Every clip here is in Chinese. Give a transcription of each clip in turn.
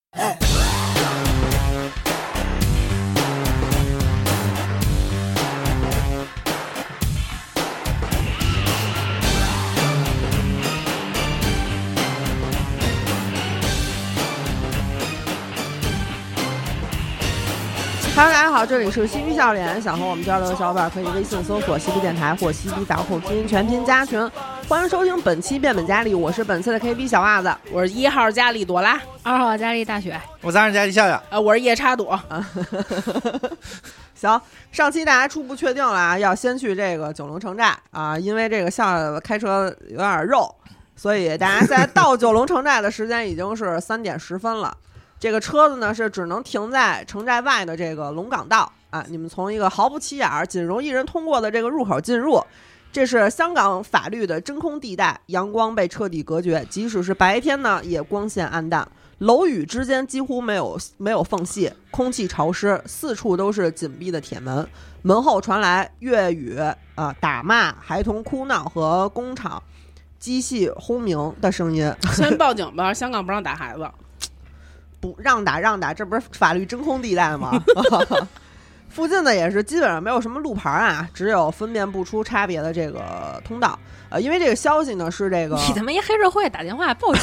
Hello， 大家好，这里是嬉皮笑脸，想和我们交流的小伙伴可以微信搜索嬉皮电台或嬉皮打后拼音全拼加群，欢迎收听本期变本加厉，我是本次的 KB 小袜子， 我是1号佳丽朵拉 ，2号佳丽大雪， 我3号佳丽笑笑， 我是夜叉朵。 行，上期大家初步确定了啊，要先去这个九龙城寨啊，因为这个笑笑开车有点肉，所以大家在到九龙城寨的时间已经是3点10分了。这个车子呢是只能停在城寨外的这个龙岗道啊，你们从一个毫不起眼、仅容一人通过的这个入口进入。这是香港法律的真空地带，阳光被彻底隔绝，即使是白天呢也光线暗淡，楼宇之间几乎没有缝隙，空气潮湿，四处都是紧闭的铁门，门后传来粤语打骂、孩童哭闹和工厂机器轰鸣的声音。 先报警吧，香港不让打孩子。 不让打，这不是法律真空地带吗？附近呢也是基本上没有什么路牌啊，只有分辨不出差别的这个通道。因为这个消息呢是这个， 你他妈一黑社会打电话报警，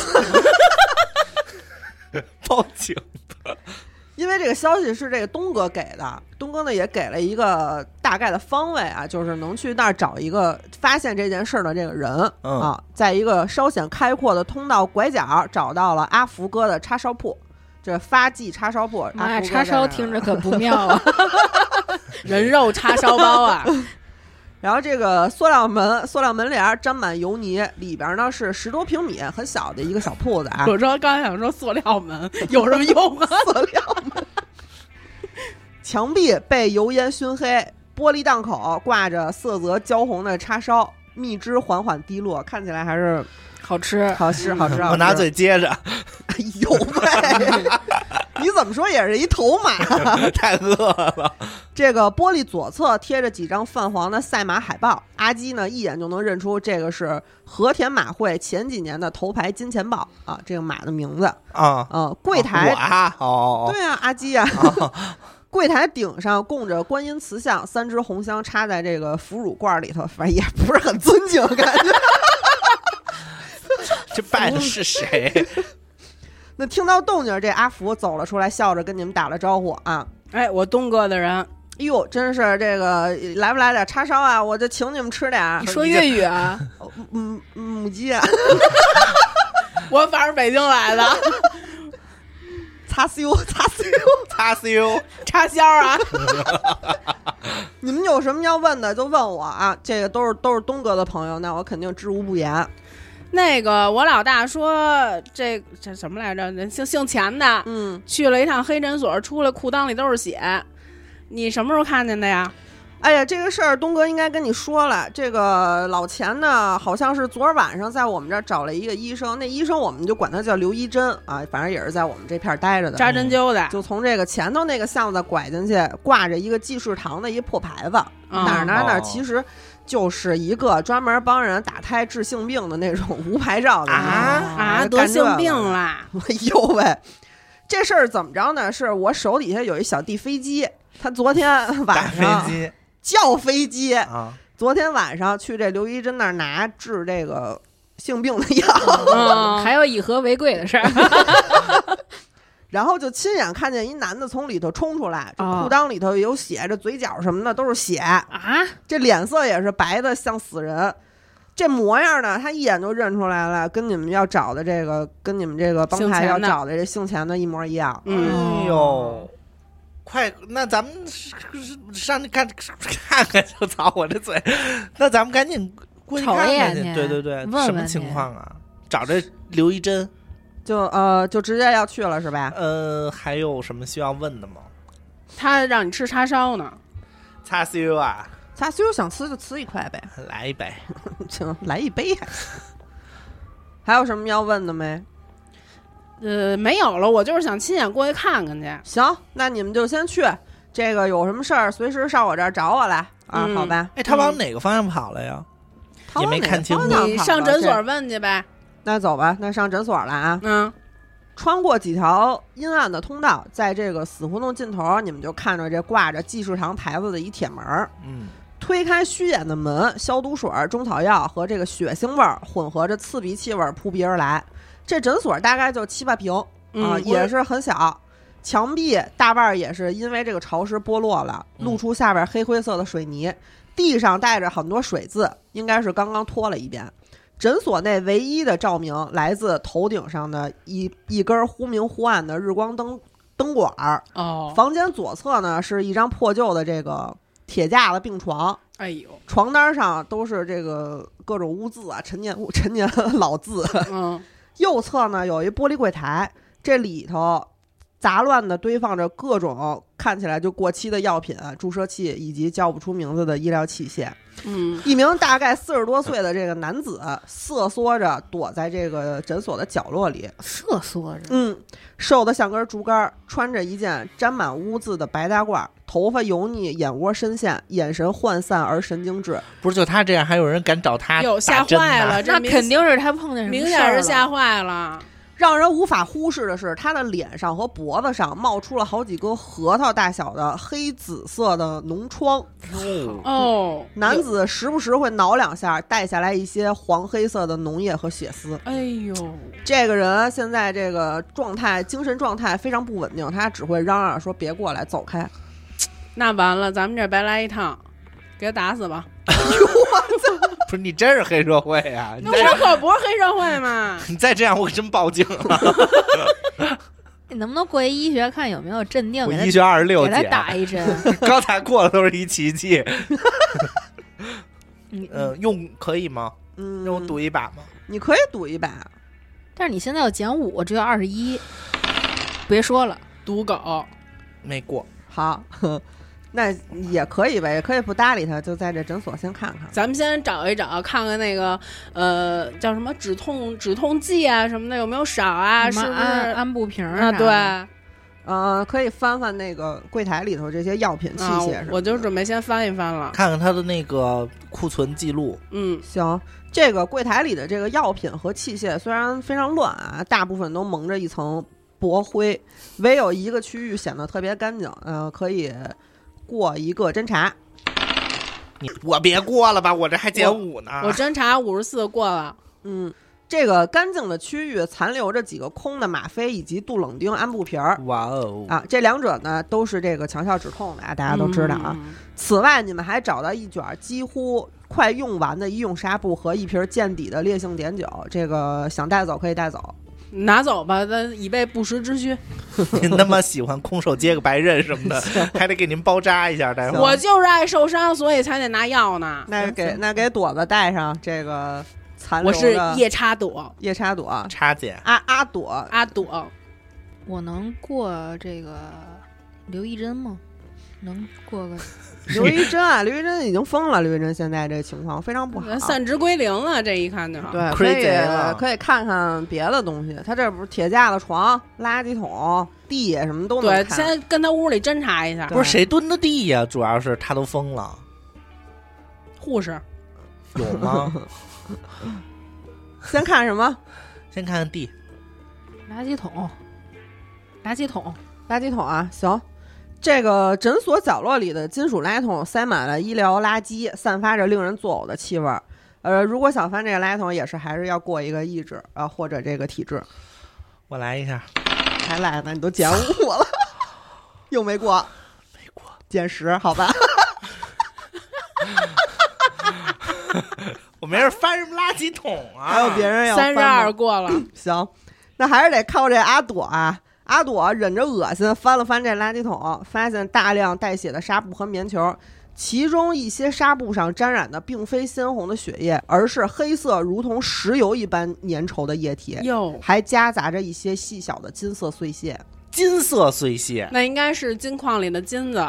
报警。 因为这个消息是这个东哥给的，东哥呢也给了一个大概的方位啊，就是能去那儿找一个发现这件事的这个人啊，在一个稍显开阔的通道拐角找到了阿福哥的叉烧铺。这发迹叉烧铺， 妈呀，叉烧听着可不妙啊！ 人肉叉烧包啊！ 然后这个塑料门帘沾满油泥，里边呢是10多平米，很小的一个小铺子啊。 我说刚才想说塑料门有什么用啊？ 塑料门，墙壁被油烟熏黑，玻璃档口挂着色泽焦红的叉烧，蜜汁缓缓滴落，看起来还是好吃。 我拿嘴接着。 哎呦喂！你怎么说也是一头马， 太饿了。 这个玻璃左侧贴着几张泛黄的赛马海报，阿基呢一眼就能认出这个是和田马会前几年的头牌金钱豹啊，这个马的名字啊。柜台对啊，阿基啊。柜台顶上供着观音瓷像，3支红香插在这个腐乳罐里头，反正也不是很尊敬，感觉。 这拜的是谁？ 那听到动静，这阿福走了出来，笑着跟你们打了招呼啊！ 哎，我东哥的人， 哟，真是这个来不来点叉烧啊？我就请你们吃点。 你说粤语啊？ 母鸡啊！ 我反正北京来的。 叉烧叉烧啊！ 你们有什么要问的就问我啊！这个都是东哥的朋友，那我肯定知无不言。 那个我老大说这什么来着？人姓钱的，去了一趟黑诊所，出来裤裆里都是血。你什么时候看见的呀？ 哎呀，这个事儿东哥应该跟你说了。这个老钱呢，好像是昨儿晚上在我们这儿找了一个医生，那医生我们就管他叫刘一真啊，反正也是在我们这片待着的， 扎针灸的。 就从这个前头那个巷子拐进去，挂着一个济世堂的一破牌子，哪儿其实就是一个专门帮人打胎治性病的那种无牌照的得性病啦！ 哎呦喂，这事儿怎么着呢？是我手底下有一小弟飞机，他昨天晚上叫飞机啊，昨天晚上去这刘一真那儿拿治这个性病的药， 还有以和为贵的事儿。 然后就亲眼看见一男的从里头冲出来，这裤裆里头有血，这嘴角什么的都是血啊，这脸色也是白的像死人，这模样呢，他一眼就认出来了，跟你们要找的这个，跟你们这个帮派要找的这姓钱的一模一样。 哎呦，快，那咱们上去看看就操我这嘴，那咱们赶紧过去看看去。对， 问问什么情况啊？找着刘一真。 就直接要去了是吧？ 还有什么需要问的吗？ 他让你吃叉烧呢。 叉烧啊？ 叉烧想吃就吃一块呗。 来一杯。 行，来一杯还行。还有什么要问的没？ 没有了，我就是想亲眼过去看看去。 行，那你们就先去。这个有什么事儿，随时上我这儿找我来啊，好吧？ 哎，他往哪个方向跑了呀？也没看清楚。 你上诊所问去呗。 那走吧，那上诊所了啊。 穿过几条阴暗的通道，在这个死胡同尽头，你们就看着这挂着济世堂牌子的一铁门。推开虚掩的门，消毒水、中草药和这个血腥味儿混合着刺鼻气味扑鼻而来。这诊所大概就7-8平啊，也是很小。墙壁大半也是因为这个潮湿剥落了，露出下边黑灰色的水泥。地上带着很多水渍，应该是刚刚拖了一遍。诊所内唯一的照明来自头顶上的一根忽明忽暗的日光灯管。房间左侧呢是一张破旧的这个铁架子病床， 哎呦， 床单上都是这个各种污渍啊，陈年老渍。右侧呢有一玻璃柜台，这里头杂乱地堆放着各种看起来就过期的药品、注射器以及叫不出名字的医疗器械。一名大概40多岁的这个男子瑟缩着躲在这个诊所的角落里， 瑟缩着， 瘦得像根竹竿，穿着一件沾满污渍的白大褂，头发油腻，眼窝深陷，眼神涣散而神经质。 不是就他这样，还有人敢找他？ 有吓坏了， 那肯定是他碰见什么事儿了， 明显是吓坏了。 让人无法忽视的是，他的脸上和脖子上冒出了好几个核桃大小的黑紫色的脓疮。男子时不时会挠2下，带下来一些黄黑色的脓液和血丝。 哎呦， 这个人现在这个精神状态非常不稳定，他只会嚷嚷说别过来，走开。 那完了，咱们这白来一趟，给他打死吧。 不是你真是黑社会啊！ 那我可不是黑社会嘛！ 你再这样，我真报警了。 你能不能过一医学看有没有镇定？ 我医学26 给他打一针。 刚才过的都是一奇迹。用可以吗？让我赌一把吗？ 你可以赌一把， 但是你现在要减5，只有21。别说了， 赌狗没过。 好。那也可以呗，也可以不搭理他，就在这诊所先看看。 咱们先找一找，看看那个叫什么止痛剂啊什么的有没有少啊？是不是安步瓶啊？对， 可以翻翻那个柜台里头这些药品器械什么的。 我就准备先翻一翻了， 看看他的那个库存记录。 行。这个柜台里的这个药品和器械虽然非常乱啊，大部分都蒙着一层薄灰，唯有一个区域显得特别干净，可以过一个侦查。 我别过了吧，我这还减5呢。 我侦查54过了。 这个干净的区域残留着几个空的吗啡以及杜冷丁安布瓶儿。 哇哦！ 啊，这2者呢都是这个强效止痛的啊，大家都知道啊。此外，你们还找到一卷几乎快用完的医用纱布和一瓶见底的烈性碘酒，这个想带走可以带走。 拿走吧，咱以备不时之需。 您那么喜欢空手接个白刃什么的，还得给您包扎一下，待会儿。 我就是爱受伤，所以才得拿药呢。 那给朵子带上这个残留的。 我是夜叉朵， 叉姐阿朵。 我能过这个刘一珍吗？能过个。 刘一珍啊，刘一珍已经疯了。刘一珍现在这情况非常不好， 散值归零了。这一看就好。 对，可以看看别的东西。他这不是铁架子床、垃圾桶、地什么都能看。 对，先跟他屋里侦查一下。 不是谁蹲的地呀？主要是他都疯了。 护士有吗？ 先看什么？ 先看地。 垃圾桶啊，行。这个诊所角落里的金属垃圾桶塞满了医疗垃圾，散发着令人作呕的气味。如果想翻这个垃圾桶，也是还是要过一个意志或者这个体质。 我来一下， 还来呢？你都减5了，又没过，减10，好吧？ 我没人翻什么垃圾桶啊？ 还有别人要翻 32过了， 行，那还是得靠这阿朵啊。阿朵忍着恶心翻了翻这垃圾桶，发现大量带血的纱布和棉球，其中一些纱布上沾染的并非鲜红的血液，而是黑色如同石油一般粘稠的液体，还夹杂着一些细小的金色碎屑。 那应该是金矿里的金子。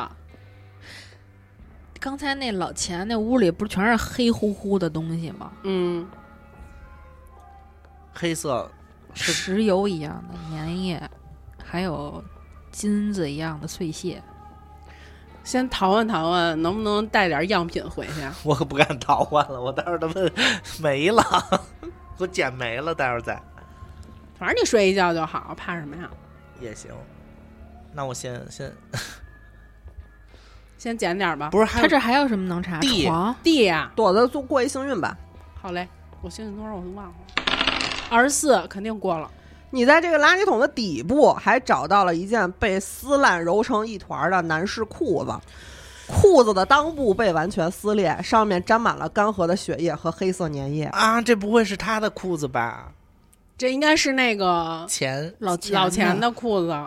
刚才那老钱那屋里不是全是黑乎乎的东西吗？ 黑色石油一样的粘液，还有金子一样的碎屑。 先淘换淘换，能不能带点样品回去？ 我可不敢淘换了，我待会儿他们没了，我捡没了，待会儿再。 反正你睡一觉就好，怕什么呀？ 也行。那我先捡点吧。 不是， 他这还有什么能查？床地呀， 躲着就过一幸运吧。 好嘞，我幸运多少我都忘了。24肯定过了。 你在这个垃圾桶的底部还找到了一件被撕烂揉成一团的男士裤子，裤子的裆部被完全撕裂，上面沾满了干涸的血液和黑色粘液啊！这不会是他的裤子吧？ 这应该是那个老钱的裤子。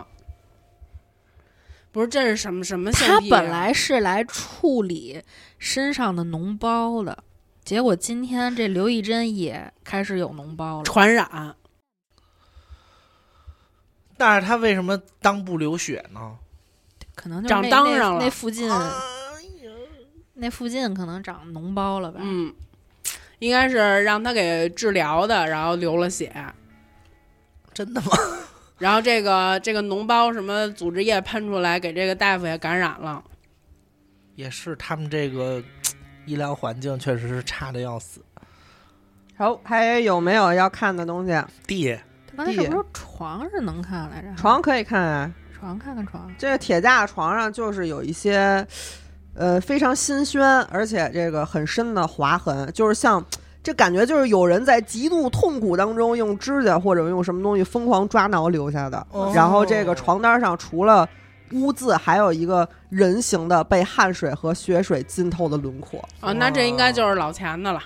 不是，这是什么性癖啊？ 他本来是来处理身上的脓包的，结果今天这刘义珍也开始有脓包了， 传染。 但是他为什么裆部流血呢？ 可能就是长裆上了， 那附近，那附近可能长脓包了吧？ 嗯，应该是让他给治疗的，然后流了血。 真的吗？ 然后这个脓包什么组织液喷出来，给这个大夫也感染了。 也是，他们这个医疗环境确实是差的要死。 好，还有没有要看的东西？ 地， 刚才是不是说床是能看来着？ 床可以看啊， 床看床。 这个铁架床上就是有一些，非常新鲜，而且这个很深的划痕，就是像。这感觉就是有人在极度痛苦当中用指甲或者用什么东西疯狂抓挠留下的。然后这个床单上除了污渍，还有一个人形的被汗水和血水浸透的轮廓。 那这应该就是老钱的了。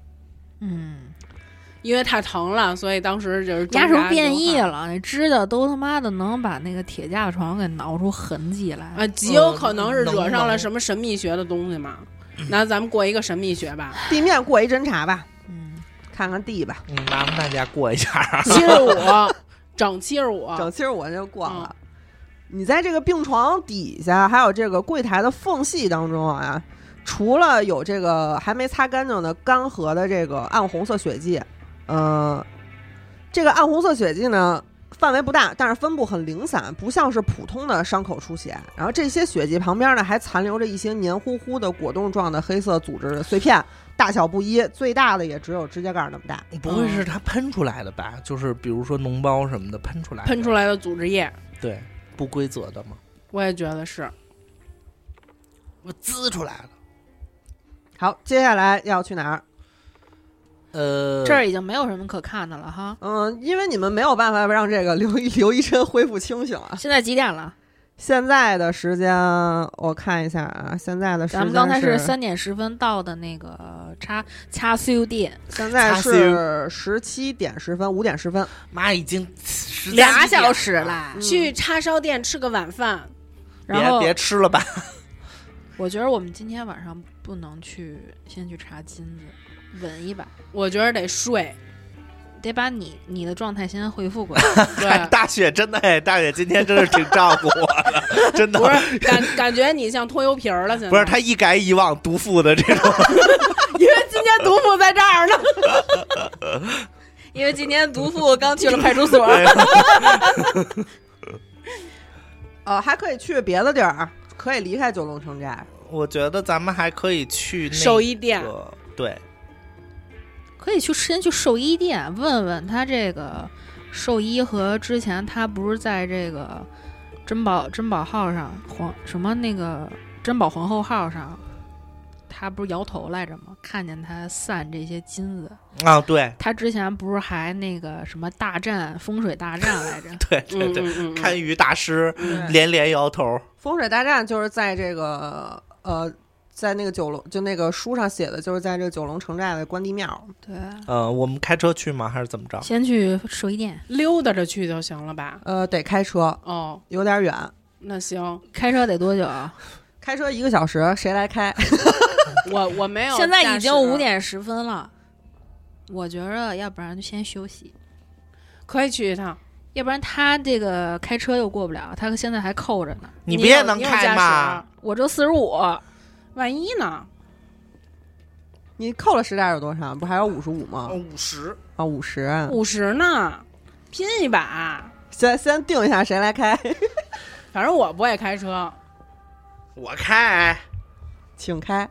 因为太疼了，所以当时就是家属变异了，那指甲都他妈的能把那个铁架床给挠出痕迹来啊！极有可能是惹上了什么神秘学的东西嘛。那咱们过一个神秘学吧， 地面过一侦查吧，看看地吧。 麻烦大家过一下 ，75，整75 就过了。你在这个病床底下，还有这个柜台的缝隙当中啊，除了有这个还没擦干净的干涸的这个暗红色血迹，这个暗红色血迹呢，范围不大，但是分布很零散，不像是普通的伤口出血。然后这些血迹旁边呢，还残留着一些黏糊糊的果冻状的黑色组织碎片，大小不一，最大的也只有指甲盖那么大。 不会是它喷出来的吧？就是比如说脓包什么的喷出来的组织液， 对，不规则的吗？ 我也觉得是， 我滋出来了。 好，接下来要去哪儿？ 这儿已经没有什么可看的了哈。 因为你们没有办法让这个刘医生恢复清醒啊。 现在几点了？ 现在的时间我看一下啊，现在的时间咱们刚才是3点10分到的那个叉烧店， 现在是17点10分，5点10分， 妈已经 2小时了。 去叉烧店吃个晚饭， 然后别吃了吧。 我觉得我们今天晚上不能先去查金子。稳一把， 我觉得得睡， 得把你的状态先恢复过来。 对， 大雪真的大雪今天真是挺照顾我的，真的。 不是感觉你像拖油瓶了，现在不是他一改以往毒妇的这种， 因为今天毒妇在这儿呢。 因为今天毒妇刚去了派出所。 还可以去别的地儿，可以离开九龙城寨。 我觉得咱们还可以去兽医店， 对。 可以先去兽医店问问他这个兽医和之前他不是在这个珍宝号上什么那个珍宝皇后号上，他不是摇头来着吗？看见他散这些金子啊，对， 他之前不是还那个什么大战风水大战来着？ 对，堪舆大师连连摇头。 风水大战就是在这个在那个九龙，就那个书上写的，就是在这个九龙城寨的关帝庙。 对， 我们开车去吗？还是怎么着？ 先去兽医店溜达着去就行了吧？ 得开车哦， 有点远。 那行， 开车得多久啊？ 开车1个小时，谁来开？ 我没有。 现在已经5点10分了，我觉着要不然就先休息， 可以去一趟。 要不然他这个开车又过不了，他现在还扣着呢。 你不也能开吗？ 我这45。 万一呢？ 你扣了10点有多少？不还有55吗 ？50 啊 ，50呢，拼一把。 先定一下谁来开。 反正我不会开车， 我开， 请开。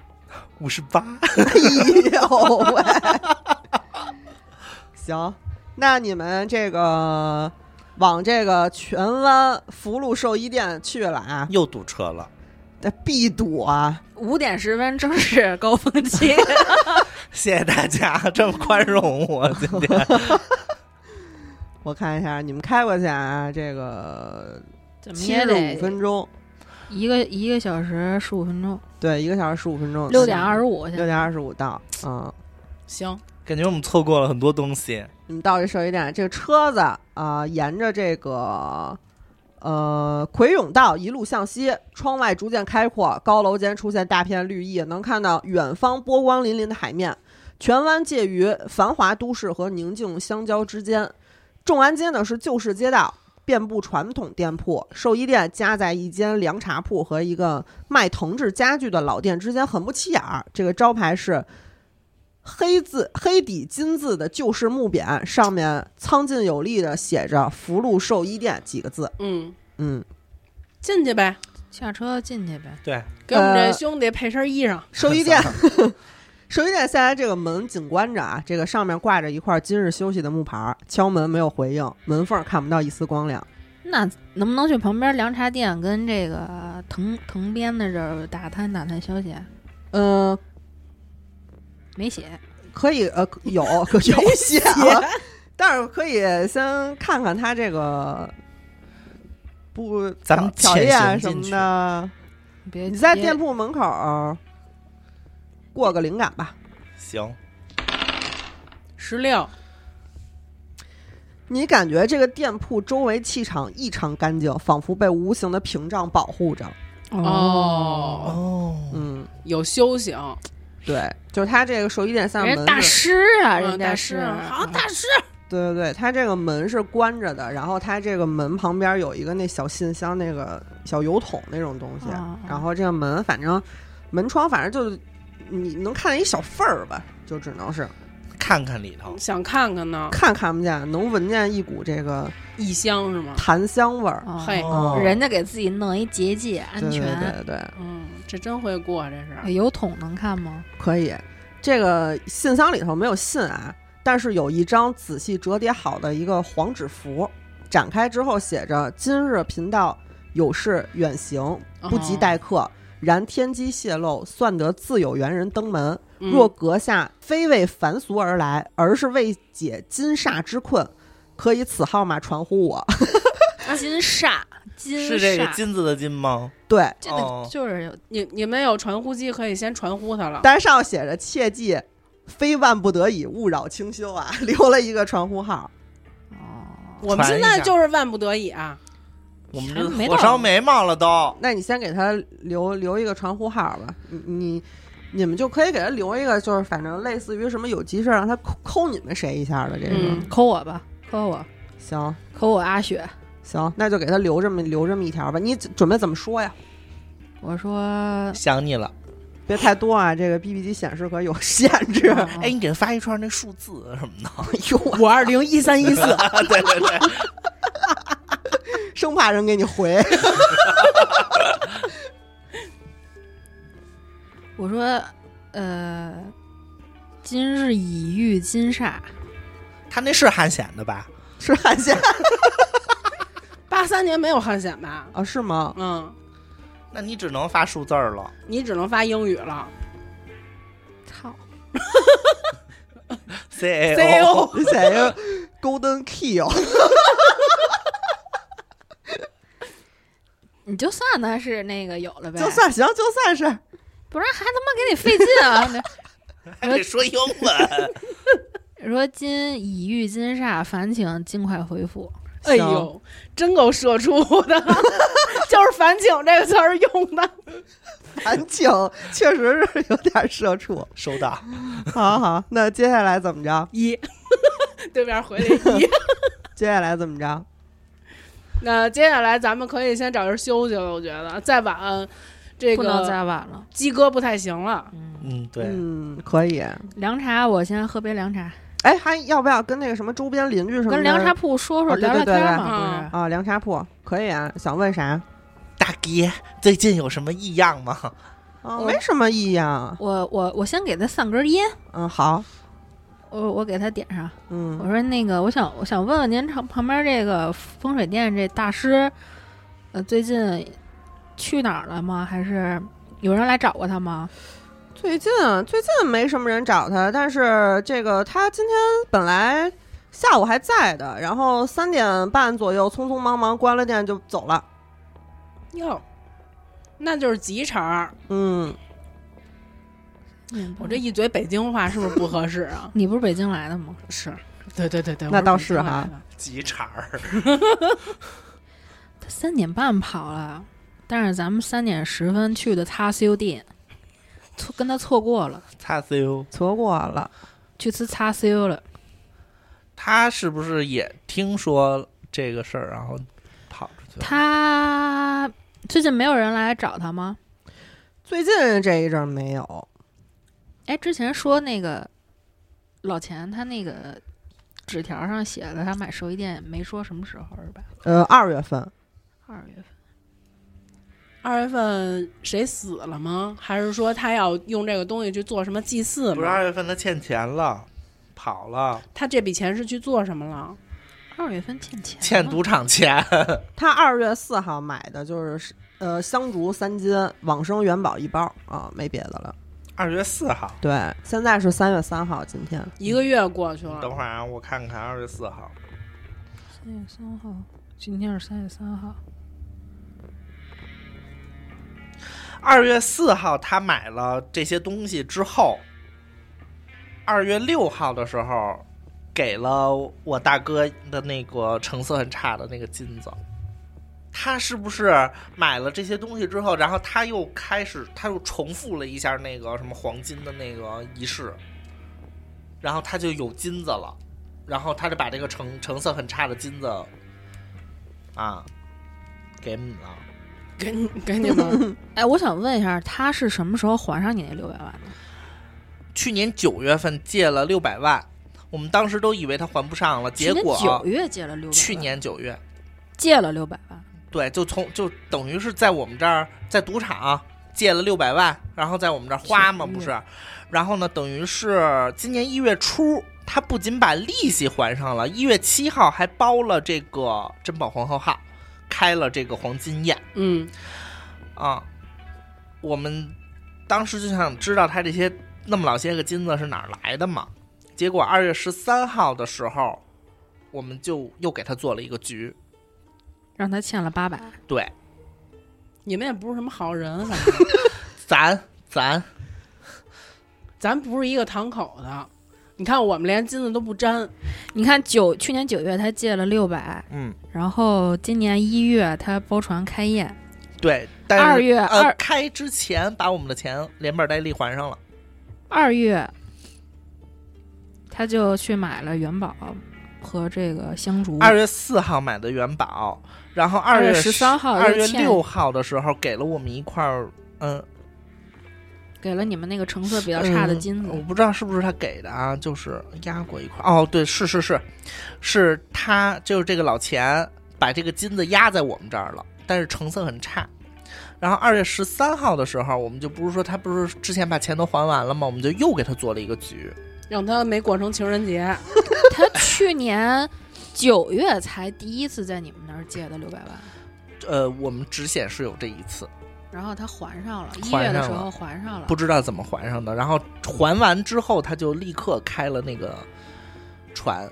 58。 哎呦喂！行， 那你们这个往这个荃湾福禄寿衣店去了啊， 又堵车了， 这必堵啊 ！5点10分正是高峰期。 谢谢大家这么宽容我今天。 我看一下你们开过去啊，这个怎么也得 75分钟， 一个小时15分钟， 对，1个小时15分钟 ，6点25，6 点25到， 行， 感觉我们错过了很多东西。 你们到这寿衣店，这个车子沿着这个奎永道一路向西，窗外逐渐开阔，高楼间出现大片绿意，能看到远方波光粼粼的海面。荃湾介于繁华都市和宁静相交之间，众安街呢是旧式街道，遍布传统店铺，寿衣店夹在一间凉茶铺和一个卖藤制家具的老店之间，很不起眼儿。这个招牌是黑底金字的旧式木匾，上面苍劲有力的写着福禄寿衣店几个字。 进去呗， 下车进去呗。 对， 给我们这兄弟配身衣裳。 寿衣店寿衣店现在这个门紧关着啊，这个上面挂着一块今日休息的木牌，敲门没有回应，门缝看不到一丝光亮。 那能不能去旁边凉茶店跟这个藤编的这儿打探消息？没写， 可以有写了，但是可以先看看他这个不咱们条页什么的。 别你在店铺门口过个灵感吧。 行。 16， 你感觉这个店铺周围气场异常干净，仿佛被无形的屏障保护着。 有修行。 对，就是他这个寿衣店上门， 人大师啊，人家是好大师。 对对对，他这个门是关着的，然后他这个门旁边有一个那小信箱，那个小油桶那种东西，然后这个门反正门窗反正就你能看见一小缝儿吧，就只能是看看里头， 想看看呢， 看不见，能闻见一股这个异香是吗？ 檀香味儿。 嘿， 人家给自己弄一结界，安全。 对， 这真会过，这是。 油桶能看吗？ 可以。这个信箱里头没有信啊，但是有一张仔细折叠好的一个黄纸符，展开之后写着：今日频道有事远行，不及待客。然天机泄露，算得自有缘人登门。若阁下非为凡俗而来，而是为解金煞之困，可以此号码传呼我。 金煞是这个金子的金吗？ 对， 这个就是有你们有传呼机，可以先传呼他了。 但上写着切记，非万不得已，勿扰清修啊，留了一个传呼号。 我们现在就是万不得已啊。 我们这火烧眉毛了都。 那你先给他留一个传呼号吧，你们就可以给他留一个，就是反正类似于什么有急事让他扣你们谁一下的这个， 扣我吧，扣我。 行， 扣我阿雪。 行，那就给他留这么一条吧。你准备怎么说呀？ 我说想你了， 别太多啊，这个 BB 机显示可有限制。 哎，你给他发一串那数字什么的。 哎呦，5201314。 对对对。 生怕人给你回。 我说，今日已遇金煞。 他那是汉显的吧？ 是汉显。 83年没有汉显吧？ 啊，是吗？ 那你只能发数字了， 你只能发英语了。 操。 CAO 写一个 Golden Kill。 你就算他是那个有了呗， 就算行，就算是， 不然还他妈给你费劲啊！ 还得说英文。 说今已遇金煞，烦请尽快回复。 哎呦，真够社畜的，就是烦请这个词儿用的。 烦请确实是有点社畜。 收到。 好，那接下来怎么着 ？1，对面回了1。 接下来怎么着？ 那接下来咱们可以先找人休息了，我觉得再晚，这个不能再晚了， 鸡哥不太行了。 对， 可以。 凉茶，我先喝杯凉茶。 哎，还要不要跟那个什么周边邻居什么的？ 跟凉茶铺说聊聊天嘛？ 啊，凉茶铺可以啊。想问啥？ 大爹最近有什么异样吗？ 没什么异样。 我先给他散根烟。 好。 我给他点上。我说那个，我想问问您旁边这个风水店这大师，最近去哪儿了吗？还是有人来找过他吗？ 最近没什么人找他，但是这个他今天本来下午还在的，然后3点半左右匆匆忙忙关了店就走了。 哟，那就是急茬。我这一嘴北京话是不是不合适啊？ 你不是北京来的吗？ 是，对， 那倒是哈， 急茬儿。 他3点半跑了，但是咱们3点10分去的叉烧店，跟他错过了。 叉烧错过了， 去吃叉烧了。 他是不是也听说这个事儿，然后跑出去了？ 他最近没有人来找他吗？ 最近这一阵没有。 哎，之前说那个老钱，他那个纸条上写了他买寿衣店，没说什么时候是吧 ？2月份。 2月份谁死了吗？还是说他要用这个东西去做什么祭祀吗？ 不是2月份他欠钱了，跑了。 他这笔钱是去做什么了 ？2月份欠钱， 欠赌场钱。 他2月4号买的就是香烛3斤，往生元宝1包啊，没别的了。 2月4号， 对，现在是3月3号，今天 1个月过去了。 等会儿啊，我看看2月4号。 3月3号，今天是3月3号。 2月4号他买了这些东西之后，2月6号的时候给了我大哥的那个成色很差的那个金子。他是不是买了这些东西之后，然后他又重复了一下那个什么黄金的那个仪式，然后他就有金子了，然后他就把这个成色很差的金子啊给你了， 给你们。 哎，我想问一下，他是什么时候还上你那600万的？ 去年9月份借了600万，我们当时都以为他还不上了，结果 9月借了600万。 去年9月借了600万。 对，就等于是在我们这儿，在赌场借了600万，然后在我们这儿花嘛，不是？然后呢，等于是今年1月初，他不仅把利息还上了，1月7号还包了这个珍宝皇后号，开了这个黄金宴。我们当时就想知道他这些那么老些个金子是哪儿来的嘛？结果2月13号的时候，我们就又给他做了一个局。 让他欠了800。 对， 你们也不是什么好人，反正咱不是一个堂口的。你看我们连金子都不沾。 你看去年9月他借了600，然后今年1月他包船开宴， 对，但是 2月开之前把我们的钱连本带利还上了。 2月他就去买了元宝和这个香烛。 2月4号买的元宝，然后2月 13号、 2月6号的时候给了我们一块给了你们那个成色比较差的金子。 我不知道是不是他给的啊，就是压过一块。哦，对，是他就是这个老钱把这个金子压在我们这儿了，但是成色很差。然后2月13号的时候，我们就不是说他不是之前把钱都还完了吗？我们就又给他做了一个局， 让他没过成情人节。 他去年9月才第一次在你们那儿借的600万。 我们只显示有这一次。 然后他还上了，1月的时候还上了， 不知道怎么还上的。然后还完之后，他就立刻开了那个船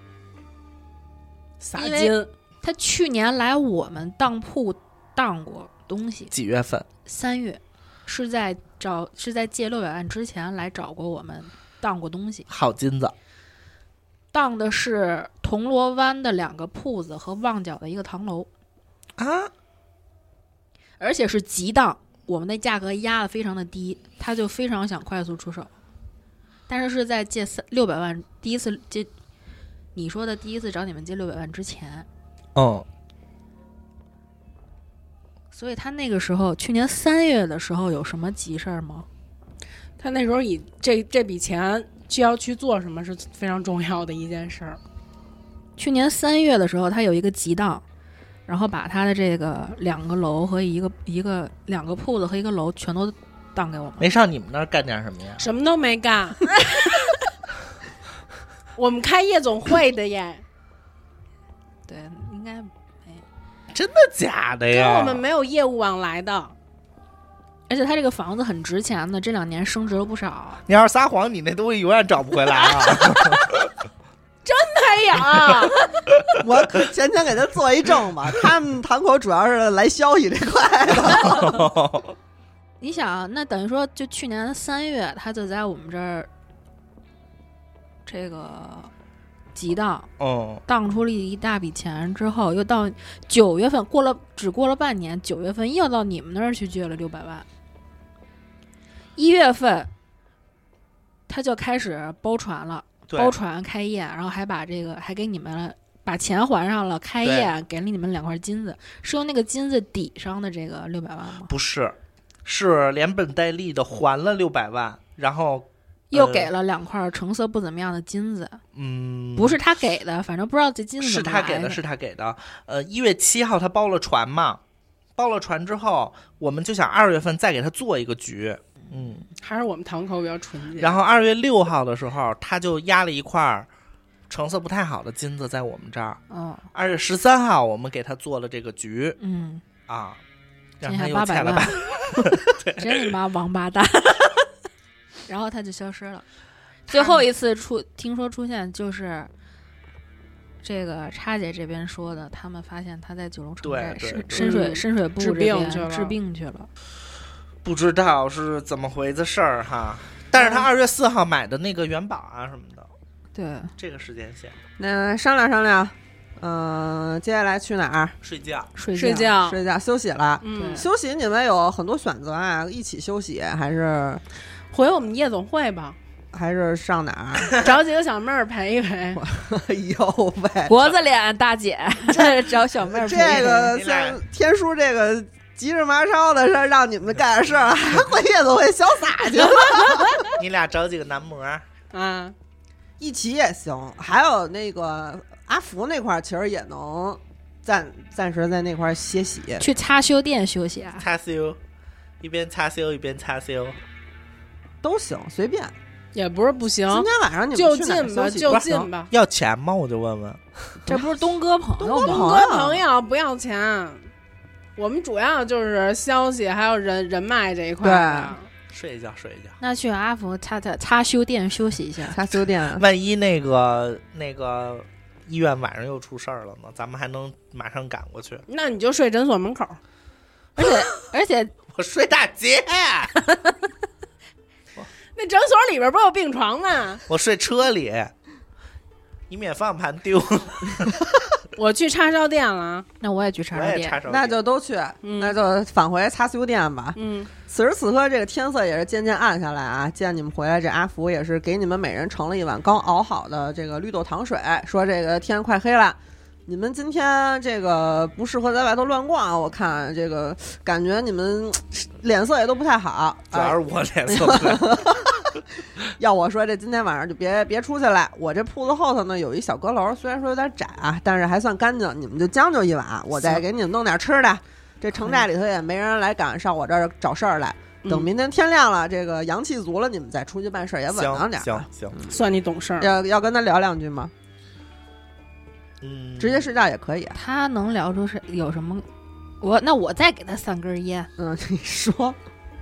撒金。 他去年来我们当铺当过东西。 几月份 ？3月，是在借600万之前来找过我们当过东西。 好金子， 当的是铜锣湾的2个铺子和旺角的一个唐楼啊。 而且是急当，我们的价格压得非常的低，他就非常想快速出手，但是是在借600万第一次借，你说的第一次找你们借600万之前，所以他那个时候去年3月的时候有什么急事儿吗？ 他那时候以这笔钱需要去做什么是非常重要的一件事儿。 去年3月的时候，他有一个急当。然后把他的这个2个楼和2个铺子和1个楼全都当给我们。 没上你们那儿干点什么呀？ 什么都没干。 我们开夜总会的耶， 对，应该真的假的跟呀？ 我们没有业务往来的。 而且他这个房子很值钱的，这2年升值了不少。 你要是撒谎，你那东西永远找不回来啊！ 哎呀， 我前天给他做一证吧，他们堂口主要是来消息这块的。 你想，那等于说，就去年3月，他就在我们这儿这个集当，当出了一大笔钱之后，又到9月份，只过了半年，9月份又到你们那儿去借了600万。1月份他就开始包船了，包船开业，然后还把这个还给你们了，把钱还上了，开业给了你们2块金子，是用那个金子抵上的这个600万吗？ 不是，是连本带利的还了600万，然后又给了2块成色不怎么样的金子。不是他给的，反正不知道这金子是他给的，是他给的。1月7号他包了船嘛，包了船之后，我们就想2月份再给他做一个局。 还是我们堂口比较纯洁。 然后2月6号的时候，他就压了一块成色不太好的金子在我们这儿。2月13号，我们给他做了这个局。让他又欠了 800万，真你妈王八蛋！然后他就消失了。最后一次听说出现就是这个叉姐这边说的，他们发现他在九龙城寨深水埗这边治病去了。 不知道是怎么回的事儿哈，但是他2月4号买的那个元宝啊什么的， 对这个时间线， 那商量商量，接下来去哪儿？ 睡觉， 休息了。休息你们有很多选择啊，一起休息还是回我们夜总会吧？ 还是上哪儿找几个小妹儿陪一陪？ 哎呦喂， 国字脸大姐，这找小妹儿陪这个像天叔这个。急着麻烧的事让你们干点事儿，还回夜总会潇洒去了。 你俩找几个男模一起也行。还有那个阿福那块儿，其实也能暂时在那块儿歇息， 去擦修店休息啊。 擦修，一边擦修一边擦修， 都行，随便。 也不是不行。 今天晚上你们就近吧，就近吧。 要钱吗？我就问问。 这不是东哥朋友吗？ 东哥朋友不要钱。我们主要就是消息还有人脉这一块的。 睡一觉。 那去阿福擦修店休息一下。 擦修店， 万一那个医院晚上又出事儿了呢？咱们还能马上赶过去。 那你就睡诊所门口， 而且我睡大街。 那诊所里边不有病床吗？ 我睡车里，以免方向盘丢了。 我去叉烧店了， 那我也去叉烧店， 那就都去，那就返回擦修店吧。此时此刻这个天色也是渐渐暗下来啊，见你们回来，这阿福也是给你们每人盛了一碗刚熬好的这个绿豆糖水，说这个天快黑了，你们今天这个不适合在外头乱逛，我看这个感觉你们脸色也都不太好。 主要是我脸色不太好。 要我说，这今天晚上就别出去了。我这铺子后头呢有一小阁楼，虽然说有点窄啊，但是还算干净。你们就将就一晚，我再给你们弄点吃的。这城寨里头也没人来赶上我这儿找事儿来。等明天天亮了，这个阳气足了，你们再出去办事也稳当点。 行， 算你懂事儿。 要跟他聊两句吗？直接睡觉也可以。 他能聊出是有什么？我再给他3根烟。 你说。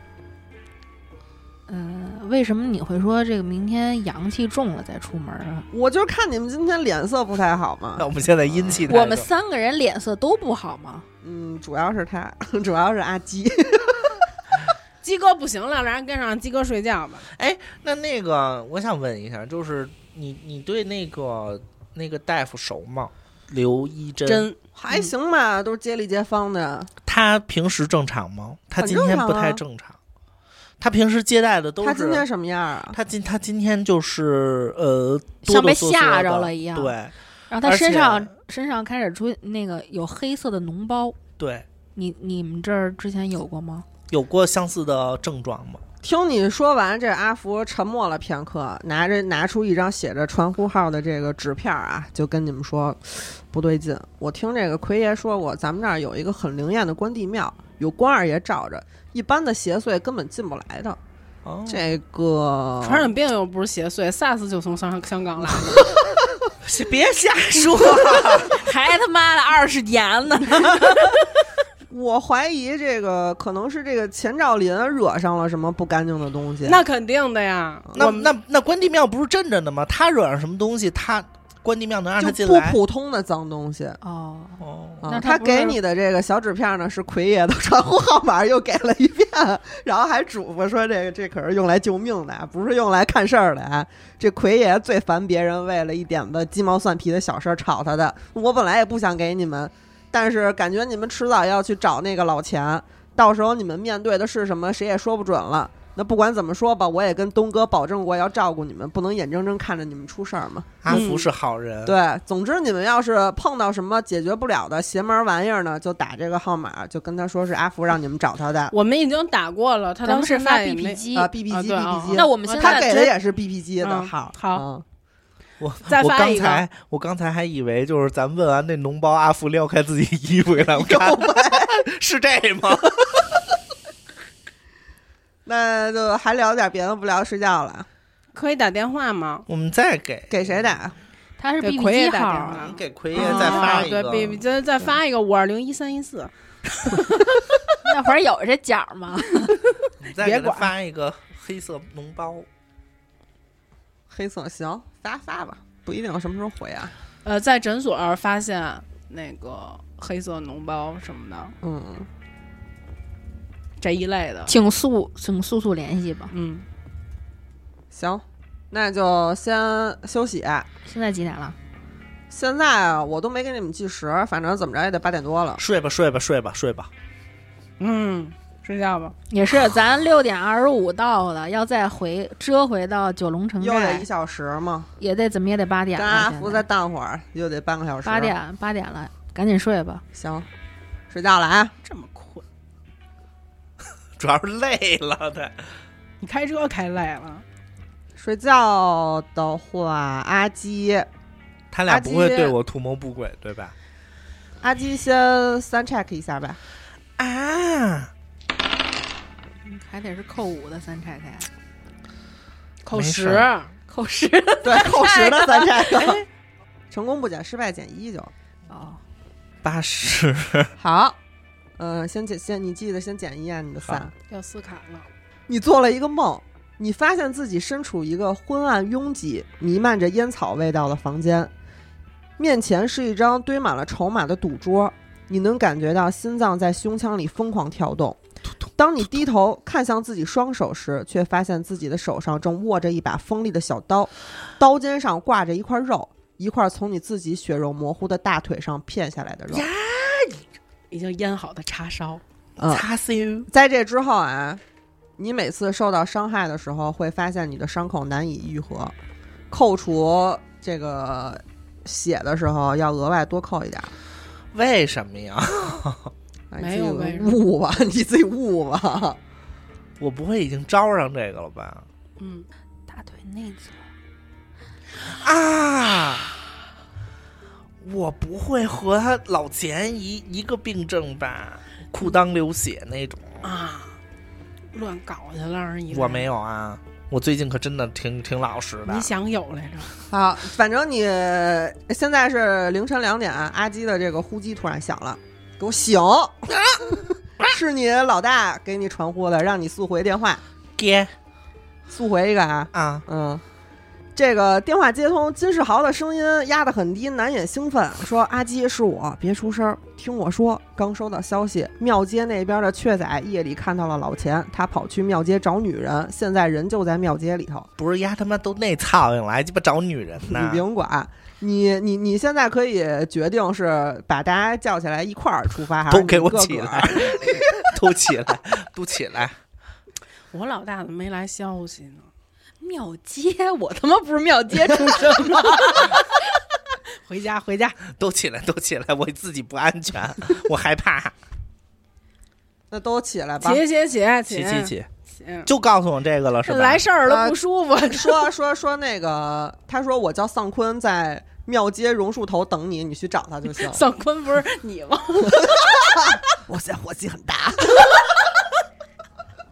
为什么你会说这个明天阳气重了再出门啊？ 我就看你们今天脸色不太好嘛。 那我们现在阴气太重。 我们3个人脸色都不好吗？ 主要是他，主要是阿基。 鸡哥不行了，让人跟上鸡哥睡觉吧。 哎，那个我想问一下，就是你对那个大夫熟吗？刘一真还行吧，都是街里街坊的。 他平时正常吗？他今天不太正常。他平时接待的都是。 他今天什么样啊？ 他今天就是像被吓着了一样。 对。 然后他身上开始出那个有黑色的脓包。 对。 你们这儿之前有过吗？ 有过相似的症状吗？ 听你说完，这阿福沉默了片刻，拿出一张写着传呼号的这个纸片啊，就跟你们说不对劲。我听这个奎爷说过，咱们这儿有一个很灵验的关帝庙，有关二爷罩着，一般的邪祟根本进不来的。这个传染病又不是邪祟 ，SARS 就从香港来的。 别瞎说， 还他妈的20年呢！ 我怀疑这个可能是这个钱兆林惹上了什么不干净的东西。 那肯定的呀。 那关帝庙不是镇着的吗？他惹上什么东西，他关帝庙能让他进来？ 就不普通的脏东西哦。 那他给你的这个小纸片呢，是奎爷的传呼号码，又给了一遍，然后还嘱咐说这可是用来救命的，不是用来看事儿的。这奎爷最烦别人为了一点子鸡毛蒜皮的小事吵他的。我本来也不想给你们，但是感觉你们迟早要去找那个老钱，到时候你们面对的是什么，谁也说不准了。那不管怎么说吧，我也跟东哥保证过要照顾你们，不能眼睁睁看着你们出事儿嘛。 阿福是好人， 对，总之你们要是碰到什么解决不了的邪门玩意儿呢，就打这个号码，就跟他说是阿福让你们找他的。 我们已经打过了，他当时发 BP 机 ，BB 机，BB 机。 那我们现在他给的也是 BB 机的号。 好， 我刚才还以为就是咱问完那脓包，阿福撩开自己衣服给咱们看，是这吗？ 那就还聊点别的，不聊睡觉了。 可以打电话吗？ 我们再给谁打？ 他是 BB 机号， 给奎爷再发一个， 对 ，BB 再发一个5201314。 那会儿有这奖吗？ 再给他发一个黑色脓包。 黑色行，发吧，不一定什么时候回啊。 在诊所发现那个黑色脓包什么的，这一类的， 请速速联系吧。 行，那就先休息。 现在几点了？ 现在我都没给你们计时，反正怎么着也得8点多了。 睡吧。 睡觉吧。 也是，咱6点25到的，要再折回到九龙城寨， 又得1小时嘛， 也得怎么也得8点了。 跟阿福再淡会儿，又得半个小时。 8点了，赶紧睡吧。 行，睡觉了啊！ 这么困， 主要是累了的。 你开车开累了。 睡觉的话，阿基， 他俩不会对我图谋不轨，对吧？ 阿基先3check 一下吧。 啊， 还得是扣5的3check， 扣10， 对，扣10的3check，成功不减，失败减1就。 80。 好，先你记得先减1啊，你的3。 要4卡了。 你做了一个梦，你发现自己身处一个昏暗拥挤、弥漫着烟草味道的房间，面前是一张堆满了筹码的赌桌，你能感觉到心脏在胸腔里疯狂跳动。当你低头看向自己双手时，却发现自己的手上正握着一把锋利的小刀，刀尖上挂着一块肉，一块从你自己血肉模糊的大腿上片下来的肉， 已经腌好的叉烧。 叉烧。 在这之后啊，你每次受到伤害的时候，会发现你的伤口难以愈合，扣除这个血的时候要额外多扣一点。 为什么呀？ 没有为什么， 悟吧，你自己悟吧。 我不会已经招上这个了吧？ 大腿内侧啊！我不会和他老钱一个病症吧？裤裆流血那种啊，乱搞去了而已。 我没有啊，我最近可真的挺老实的。 你想有来着？ 好，反正你现在是凌晨2点，阿基的这个呼机突然响了，给我醒！是你老大给你传呼的，让你速回电话，速回一个啊。这个电话接通，金世豪的声音压得很低，难掩兴奋，说：“阿基，是我，别出声，听我说，刚收到消息，庙街那边的雀仔夜里看到了老钱，他跑去庙街找女人，现在人就在庙街里头。 不是呀，他妈都那操性了，还鸡巴找女人呢？ 你甭管，你现在可以决定是把大家叫起来一块儿出发，还是都给我起来，都起来。 我老大怎么没来消息呢？” 庙街，我他妈不是庙街出身吗？ 回家， 都起来，我自己不安全，我害怕。 那都起来吧， 起， 就告诉我这个了，是吧？ 来事儿了，不舒服。 说那个，他说我叫丧坤，在庙街榕树头等你，你去找他就行。 丧坤不是你吗？ 我现在火气很大。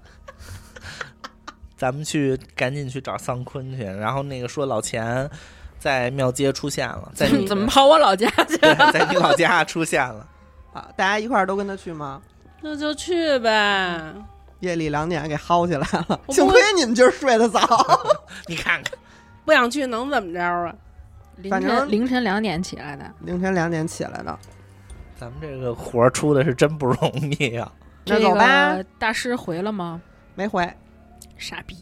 咱们赶紧去找丧坤去，然后那个说老钱， 在庙街出现了，在你怎么跑我老家去对了？ 在你老家出现了。 啊，大家一块儿都跟他去吗？ 那就去呗。 夜里2点给薅起来了， 我不幸亏你们今儿睡得早。 你看看， 不想去能怎么着啊？ 反正凌晨2点起来的， 凌晨2点起来的。 咱们这个活儿出的是真不容易啊！ 那走吧。 这个大师回了吗？ 没回， 傻逼！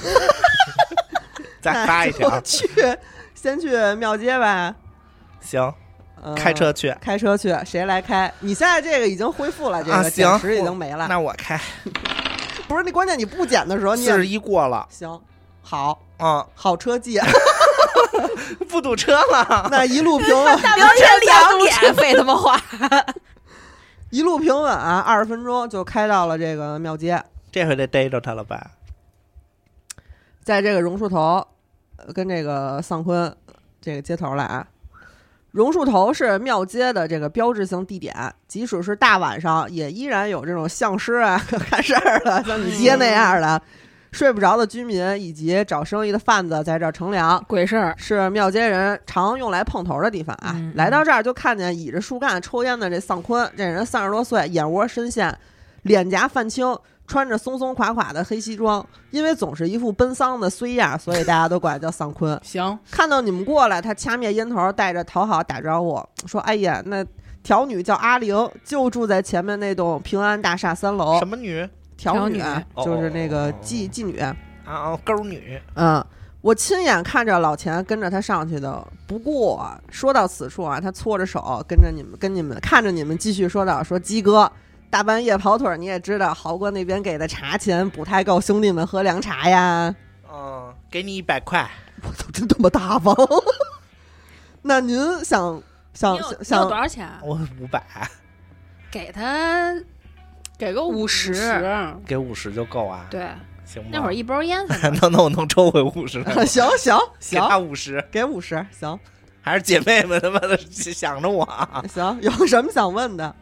再发一条那，就先去庙街吧。 行，开车去。 开车去，谁来开？你现在这个已经恢复了，这个啊行减时已经没了。 那我开不是，那关键你不减的时候，你也 41过了， 行，好，好车技， 不堵车了。 那一路平稳， 凌晨2点废他妈话。 一路平稳啊，20分钟就开到了这个庙街。 这回得逮着他了吧？ 在这个榕树头跟这个丧坤这个接头来啊。榕树头是庙街的这个标志性地点，即使是大晚上，也依然有这种相尸啊、看事儿的，像你爹那样的睡不着的居民以及找生意的贩子在这儿乘凉。 鬼事儿是庙街人常用来碰头的地方啊。来到这儿就看见倚着树干抽烟的这丧坤，这人30多岁，眼窝深陷，脸颊泛青，穿着松松垮垮的黑西装，因为总是一副奔丧的衰样，所以大家都管他叫丧坤。 行， 看到你们过来，他掐灭烟头，带着讨好打招呼，说：“哎呀，那条女叫阿玲，就住在前面那栋平安大厦3楼。” 什么女？ 条女条女就是那个妓女啊，沟女。 我亲眼看着老钱跟着他上去的。不过说到此处啊，他搓着手跟你们看着你们继续说道：“说鸡哥，大半夜跑腿，你也知道豪哥那边给的茶钱不太够兄弟们喝凉茶呀。” 给你100块。 我操，真他妈大方！那您想你有多少钱？ 我500， 给他给个 50， 给50就够啊。 对， 行吧。 那会儿1包烟那我能抽回50来。 行， 给他50， 给50，行。 还是姐妹们他妈的想着我。 行，有什么想问的？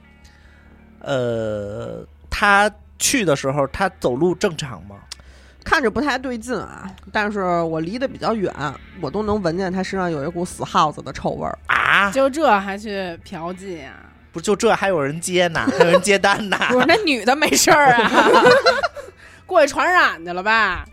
他去的时候他走路正常吗？ 看着不太对劲啊，但是我离得比较远，我都能闻见他身上有一股死耗子的臭味儿啊！ 就这还去嫖妓啊？ 不就这还有人接呢，还有人接单呢。 不是，那女的没事儿啊， 过去传染去了吧？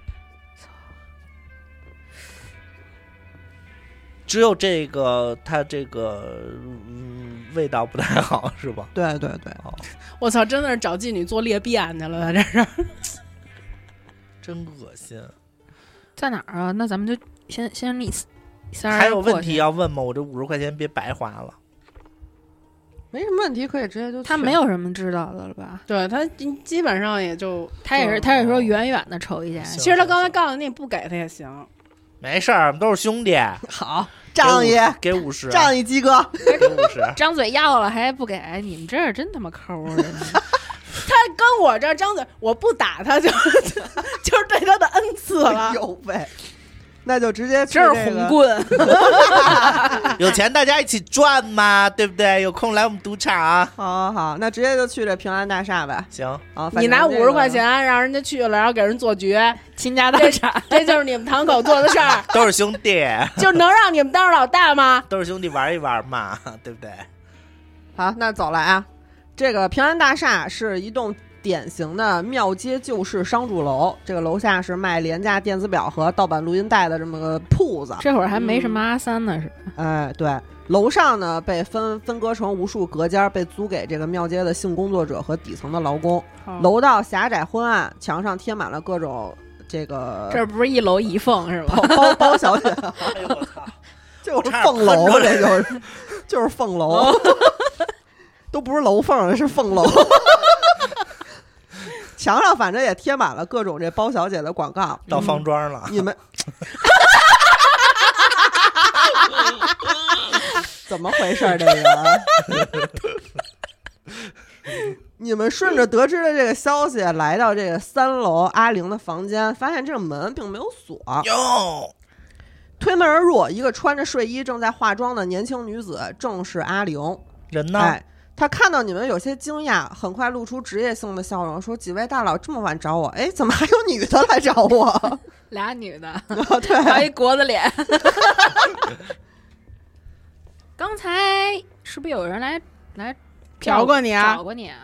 只有这个他这个味道不太好是吧？ 对。 我操，真的是找妓女做裂变去了，在这是。 真恶心。 在哪儿啊？那咱们就先你仨人。 还有问题要问吗？我这50块钱别白花了。 没什么问题，可以直接就去。 他没有什么知道的了吧？ 对他基本上也就他也是说远远的瞅一眼。 其实他刚才告诉你不给他也行， 没事儿，我们都是兄弟。 好，仗义给50， 仗义鸡哥给50， 张嘴要了还不给，你们这儿真他妈抠的。 他跟我这张嘴，我不打他就是对他的恩赐了。 有呗，那就直接去这是红棍。 有钱大家一起赚嘛，对不对？有空来我们赌场。 好，那直接就去这平安大厦呗。 行啊， 你拿50块钱让人家去了，然后给人做局， 倾家荡产， 这就是你们堂口做的事儿。 都是兄弟， 就能让你们当老大吗？ 都是兄弟玩一玩嘛，对不对？ 好，那走了啊。这个平安大厦是一栋典型的庙街旧式商住楼，这个楼下是卖廉价电子表和盗版录音带的这么个铺子。 这会儿还没什么阿三呢，是吧？ 哎，对，楼上呢被分割成无数隔间，被租给这个庙街的性工作者和底层的劳工。楼道狭窄昏暗，墙上贴满了各种这个。 这不是一楼一凤是吧？ 包小姐， 哎呦我操， 就是凤楼，这就是凤楼。都不是楼缝，是凤楼。墙上反正也贴满了各种这包小姐的广告， 到方庄了。 你们怎么回事？这个你们顺着得知的这个消息来到这个3楼阿玲的房间，发现这个门并没有锁。 哟， 推门而入，一个穿着睡衣正在化妆的年轻女子，正是阿玲。 人呢？ 哎， 他看到你们有些惊讶，很快露出职业性的笑容，说：“几位大佬这么晚找我，哎，怎么还有女的来找我？” 俩女的， 对， 还有一国字脸。刚才是不是有人来找过你啊？ 找过你啊？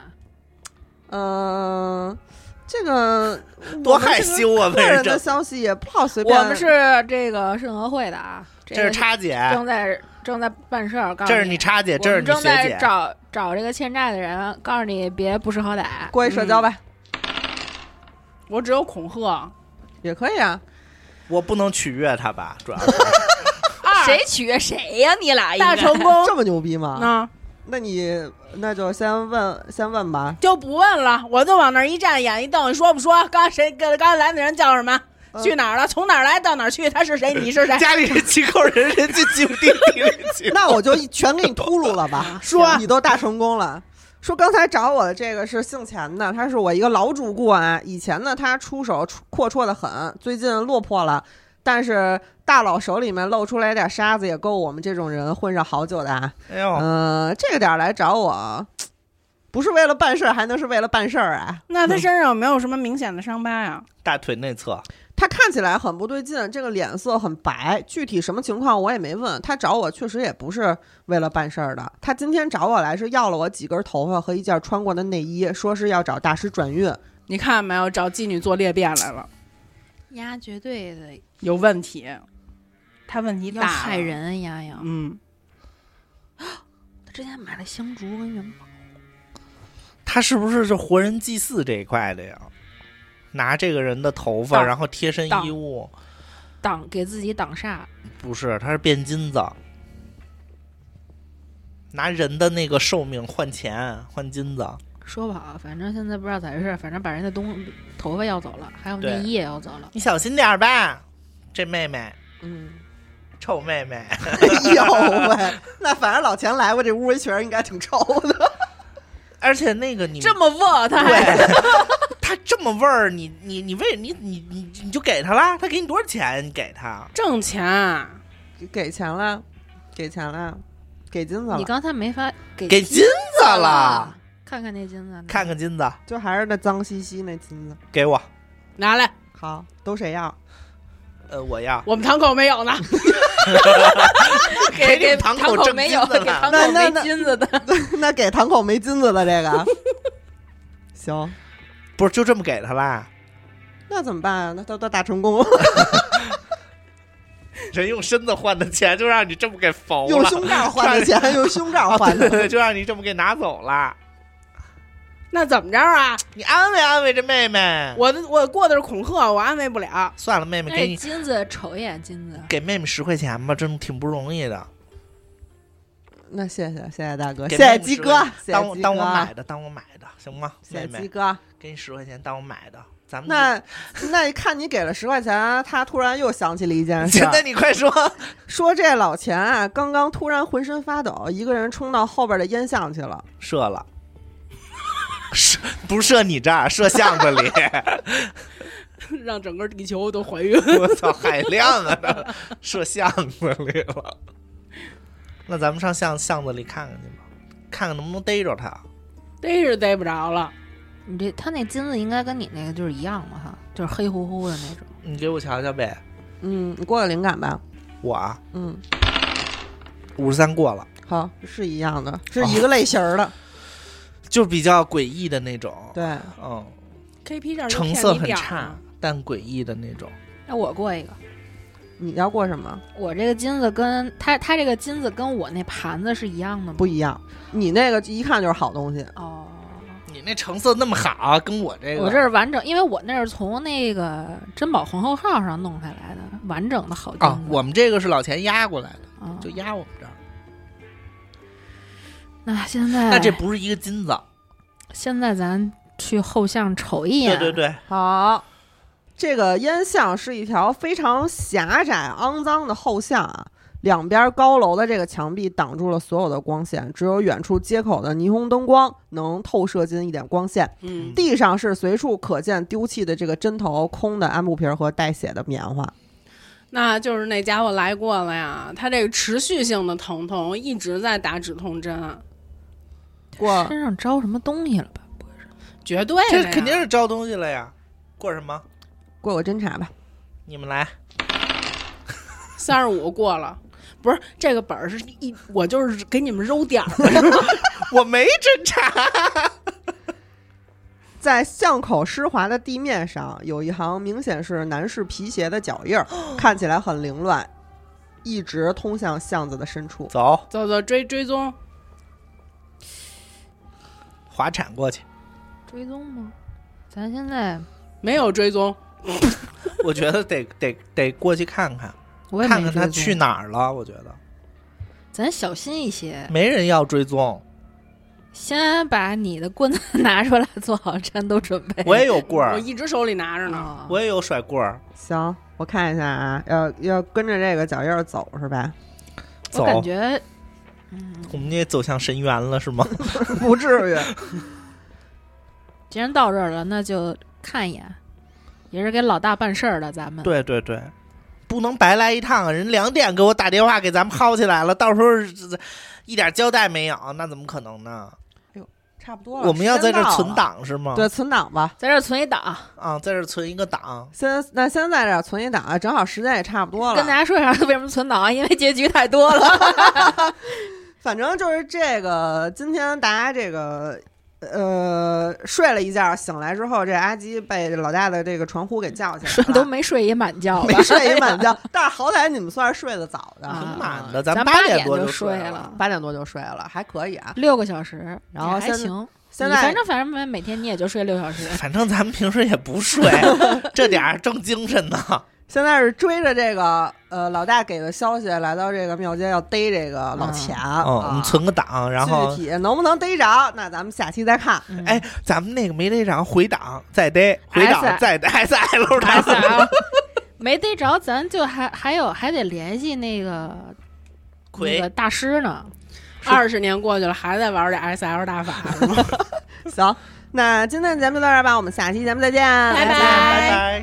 这个多害羞啊！ 个人的消息也不好随便。 我们是这个审核会的啊， 这是叉姐， 正在办事儿。 这是你叉姐，这是你正在学姐。 找这个欠债的人，告诉你别不识好歹， 过去社交呗。 我只有恐吓， 也可以啊。 我不能取悦他吧？主要是谁取悦谁呀？你俩大成功这么牛逼吗？ 啊！ 那就先问吧， 就不问了，我就往那儿一站，眼一瞪，你说不说？刚才来的人叫什么？去哪儿了？从哪儿来到哪儿去？他是谁？你是谁？ 家里这几口人，人家进地里去。 那我就全给你秃噜了吧。 说你都大成功了。说刚才找我的这个是姓钱的，他是我一个老主顾啊。以前呢，他出手阔绰的很，最近落魄了。但是大佬手里面露出来点沙子，也够我们这种人混上好久的啊。 哎呦， 这个点儿来找我，不是为了办事儿，还能是为了办事儿啊？ 那他身上有没有什么明显的伤疤呀？ 大腿内侧， 他看起来很不对劲，这个脸色很白，具体什么情况我也没问。他找我确实也不是为了办事儿的，他今天找我来是要了我几根头发和一件穿过的内衣，说是要找大师转运。 你看没有，找妓女做裂变来了， 丫绝对的有问题，他问题大了， 要害人丫呀！ 他之前买了香烛跟元宝， 他是不是活人祭祀这一块的呀？拿这个人的头发，然后贴身衣物， 给自己挡煞。 不是，他是变金子，拿人的那个寿命换钱换金子。 说不好，反正现在不知道咋回事，反正把人的头发要走了，还有内衣也要走了。 你小心点吧，这妹妹，臭妹妹。 哎呦喂，那反正老钱来过这屋，一群人应该挺臭的。 而且那个你这么问他还他这么味儿，你为你就给他了，他给你多少钱？你给他挣钱， 给钱了，给钱了，给金子了。 你刚才没发给金子了。 看看那金子， 看看金子， 就还是那脏兮兮那金子， 给我拿来。 好，都谁要？ 我要。 我们堂口没有呢。 给堂口没有，给堂口没金子的。 那给堂口没金子的这个，行， 不是就这么给他啦？ 那怎么办啊？那都大成功了。 人用身子换的钱，就让你这么给否了； 用胸罩换的钱，用胸罩换的， 对，就让你这么给拿走了。 那怎么着啊？ 你安慰安慰这妹妹。 我过的是恐吓，我安慰不了。 算了，妹妹，给你金子瞅一眼金子， 给妹妹10块钱吧，真挺不容易的。 那谢谢大哥，谢谢鸡哥， 当我买的，行吗？ 谢谢鸡哥， 给你10块钱当我买的。咱们那看你给了10块钱，他突然又想起了一件事。 那你快说这老钱啊，刚刚突然浑身发抖，一个人冲到后边的烟巷去了， 射了。不射你这儿，射巷子里， 让整个地球都怀孕。 我操，海量啊！射巷子里了。那咱们上巷子里看看去吧，看看能不能逮着他。 逮是逮不着了。 他那金子应该跟你那个就是一样的哈，就是黑乎乎的那种。 你给我瞧瞧呗。 你给我个灵感吧。 我53过了。 好，是一样的，是一个类型的。 就比较诡异的那种， 对 ，KP 上成色很差，但诡异的那种。 那我过一个， 你要过什么？ 我这个金子跟他这个金子跟我那盘子是一样的吗？ 不一样，你那个一看就是好东西。 哦， 你那成色那么好，跟我这个， 我这是完整，因为我那是从那个珍宝皇后号上弄下来的完整的好金子。 我们这个是老钱压过来的，就压我们这儿。 那现在， 那这不是一个金子。 现在咱去后巷瞅一眼。 对， 好，这个烟巷是一条非常狭窄、肮脏的后巷啊，两边高楼的这个墙壁挡住了所有的光线，只有远处街口的霓虹灯光能透射进一点光线。地上是随处可见丢弃的这个针头、空的安布皮和带血的棉花。 那就是那家伙来过了呀，他这个持续性的疼痛一直在打止痛针。 过身上招什么东西了吧？不会是？ 绝对这肯定是招东西了呀。过什么？ 过侦查吧。 你们来。 35过了。不是这个本儿是我就是给你们揉点儿的， 我没侦查。 在巷口湿滑的地面上，有一行明显是男士皮鞋的脚印儿，看起来很凌乱，一直通向巷子的深处。 走， 追踪， 滑铲过去。 追踪吗？咱现在没有追踪。 我觉得得过去看看， 我也没看看他追踪去哪儿了。我觉得咱小心一些， 没人要追踪。 先把你的棍子拿出来，做好战斗准备。 我也有棍我儿， 一直手里拿着呢。 啊我也有甩棍儿。 行，我看一下啊，要跟着这个脚印儿走是吧？ 我走， 感觉， 我们也走向深渊了是吗？ 不至于。 既然到这儿了，那就看一眼，也是给老大办事儿的，咱们。 对对对，不能白来一趟啊！人2点给我打电话给咱们薅起来了，到时候一点交代没有，那怎么可能呢？ 差不多了。 我们要在这儿存时间到了。 档是吗？ 对，存档吧。 在这儿存一档， 啊，在这儿存一个档。 先在这儿存一档啊，正好时间也差不多了。 跟大家说一下为什么存档，因为结局太多了。 反正就是这个，今天大家这个睡了一觉，醒来之后，这阿基被老大的这个传呼给叫起来睡了， 都没睡一满觉吧， 没睡一满觉，但是好歹你们算是睡得早的， 啊挺满的， 咱 8 点多就睡了。 8点多就睡了，还可以啊。 6个小时， 然后也还行。 现在反正每天你也就睡6小时。 反正咱们平时也不睡，这点儿正精神呢。 现在是追着这个老大给的消息，来到这个庙街要逮这个老钱。 我们存个档，然后具体能不能逮着，那咱们下期再看。 哎，咱们那个没逮着，回档再逮，回档再逮 SL 档。 SL 没逮着，咱就还得联系那个大师呢。 20年过去了，还在玩这 SL 大法是吗？ 行，那今天的节目就到这儿吧，我们下期节目再见， 拜拜拜拜。